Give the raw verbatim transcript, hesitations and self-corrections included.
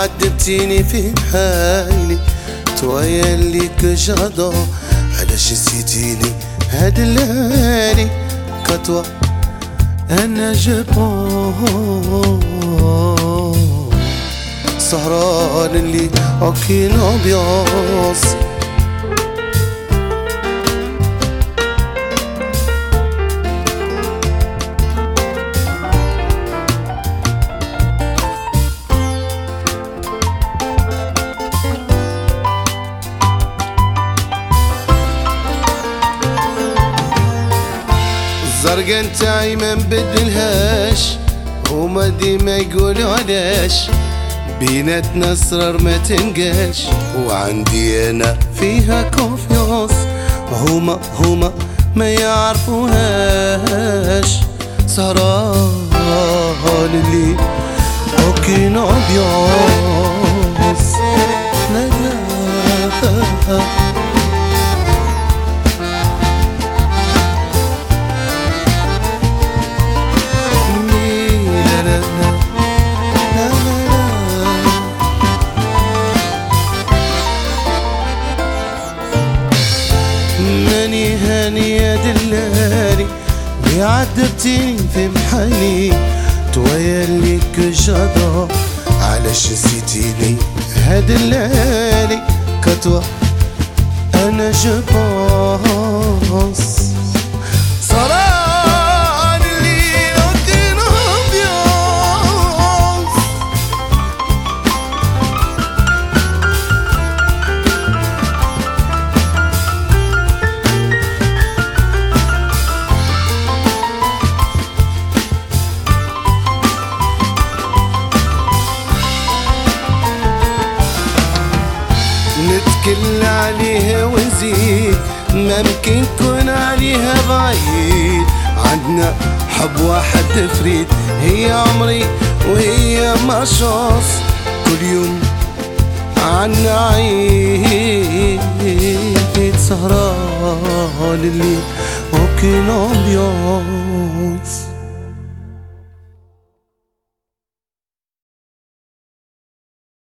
عذبتيني في حالي تويا اللي كجادة علاش نسيتيني هاد الليالي كتوا انا جبان سهران اللي اوكي نوبياس الزرقا نتاعي ما نبدلهاش هما ديما يقولوا علاش بيناتنا اسرار ما تنقاش وعندي انا فيها كونفيونس هما هما ما يعرفوهاش سهران اللي اوكي نوبيونس لا لا ماني هاني يا دلالي اللي عذبتيني في محني تويا اللي كجادة علاش نسيتيني هاد الليالي كتوا انا جباص صران اللي اوكي نوبياس نتكل عليها ونزيد ممكن كون عليها بعيد عندنا حب واحد فريد هي عمري وهي ما شاص كل يوم عنا عيد سهران اللي اوكي نوبياس